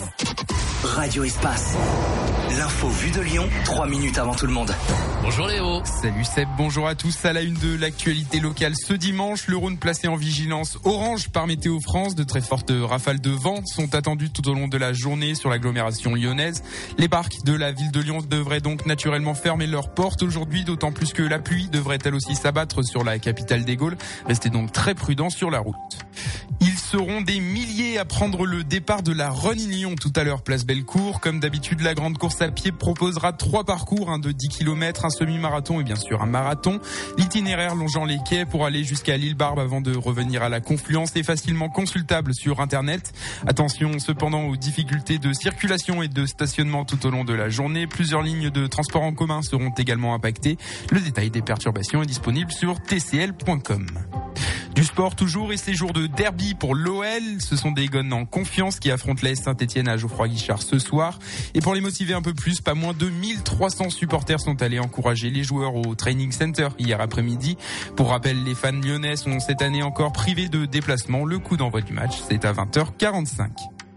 Radio Espace. L'info vue de Lyon, 3 minutes avant tout le monde. Bonjour Léo. Salut Seb, bonjour à tous. À la une de l'actualité locale ce dimanche, le Rhône placé en vigilance orange par Météo France. De très fortes rafales de vent sont attendues tout au long de la journée sur l'agglomération lyonnaise. Les parcs de la ville de Lyon devraient donc naturellement fermer leurs portes aujourd'hui, d'autant plus que la pluie devrait elle aussi s'abattre sur la capitale des Gaules. Restez donc très prudents sur la route. Ils seront des milliers à prendre le départ de la Run in Lyon tout à l'heure, place Bellecour. Comme d'habitude, la grande course à pied proposera 3 parcours, un de 10 km, un semi-marathon et bien sûr un marathon. L'itinéraire longeant les quais pour aller jusqu'à l'île Barbe avant de revenir à la Confluence est facilement consultable sur Internet. Attention cependant aux difficultés de circulation et de stationnement tout au long de la journée. Plusieurs lignes de transport en commun seront également impactées. Le détail des perturbations est disponible sur tcl.com. Du sport toujours et ces jours de derby pour l'OL. Ce sont des gones en confiance qui affrontent l'AS Saint-Etienne à Geoffroy-Guichard ce soir. Et pour les motiver un peu plus, pas moins de 1300 supporters sont allés encourager les joueurs au Training Center hier après-midi. Pour rappel, les fans lyonnais sont cette année encore privés de déplacement. Le coup d'envoi du match, c'est à 20h45.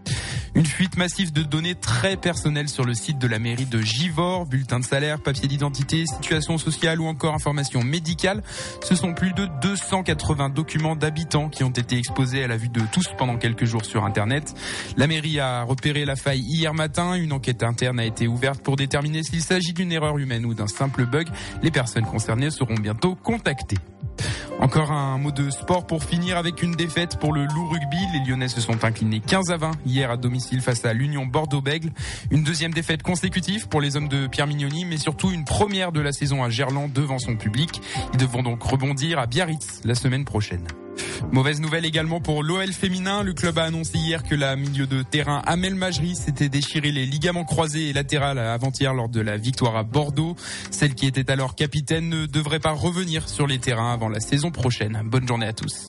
Une fuite massive de données très personnelles sur le site de la mairie de Givors, bulletins de salaire, papier d'identité, situation sociale ou encore informations médicales. Ce sont plus de 280 documents d'habitants qui ont été exposés à la vue de tous pendant quelques jours sur Internet. La mairie a repéré la faille hier matin. Une enquête interne a été ouverte pour déterminer s'il s'agit d'une erreur humaine ou d'un simple bug. Les personnes concernées seront bientôt contactées. Encore un mot de sport pour finir avec une défaite pour le Loup Rugby. Les Lyonnais se sont inclinés 15-20 hier à domicile face à l'Union Bordeaux-Bègles. Une deuxième défaite consécutive pour les hommes de Pierre Mignoni, mais surtout une première de la saison à Gerland devant son public. Ils devront donc rebondir à Biarritz la semaine prochaine. Mauvaise nouvelle également pour l'OL féminin. Le club a annoncé hier que la milieu de terrain Amel Majri s'était déchiré les ligaments croisés et latérales avant-hier lors de la victoire à Bordeaux. Celle qui était alors capitaine ne devrait pas revenir sur les terrains avant la saison prochaine. Bonne journée à tous.